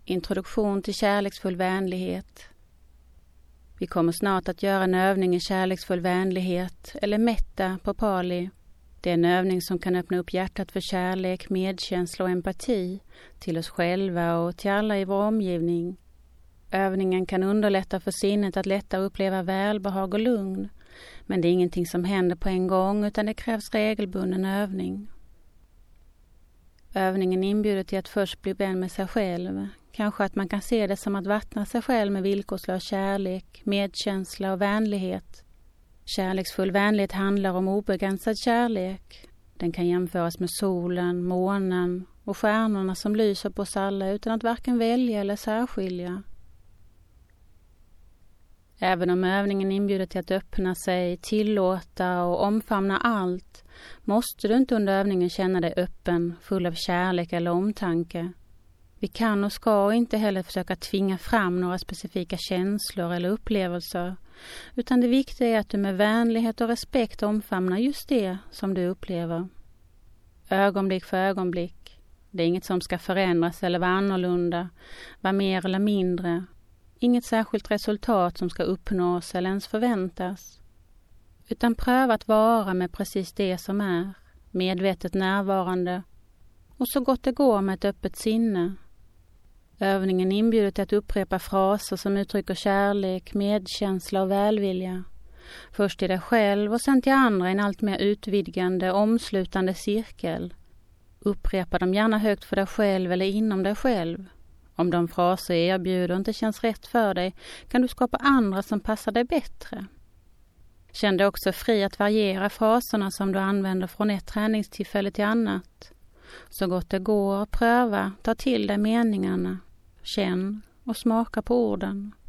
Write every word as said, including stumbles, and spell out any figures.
Introduktion till kärleksfull vänlighet. Vi kommer snart att göra en övning i kärleksfull vänlighet, eller metta på pali. Det är en övning som kan öppna upp hjärtat för kärlek, medkänsla och empati till oss själva och till alla i vår omgivning. Övningen kan underlätta för sinnet att lättare uppleva välbehag och lugn, men det är ingenting som händer på en gång utan det krävs regelbunden övning. Övningen inbjuder till att först bli vän med sig själv. Kanske att man kan se det som att vattna sig själv med villkorslös kärlek, medkänsla och vänlighet. Kärleksfull vänlighet handlar om obegränsad kärlek. Den kan jämföras med solen, månen och stjärnorna som lyser på oss alla utan att varken välja eller särskilja. Även om övningen inbjuder till att öppna sig, tillåta och omfamna allt, måste du inte under övningen känna dig öppen, full av kärlek eller omtanke. Vi kan och ska inte heller försöka tvinga fram några specifika känslor eller upplevelser, utan det viktiga är att du med vänlighet och respekt omfamnar just det som du upplever. Ögonblick för ögonblick. Det är inget som ska förändras eller vara annorlunda, vara mer eller mindre. Inget särskilt resultat som ska uppnås eller ens förväntas. Utan pröva att vara med precis det som är, medvetet närvarande och så gott det går med ett öppet sinne. Övningen inbjuder till att upprepa fraser som uttrycker kärlek, medkänsla och välvilja. Först till dig själv och sen till andra i en allt mer utvidgande, omslutande cirkel. Upprepa dem gärna högt för dig själv eller inom dig själv. Om de fraser erbjuder inte känns rätt för dig kan du skapa andra som passar dig bättre. Känn dig också fri att variera fraserna som du använder från ett träningstillfälle till annat. Så gott det går, pröva, ta till dig meningarna, känn och smaka på orden.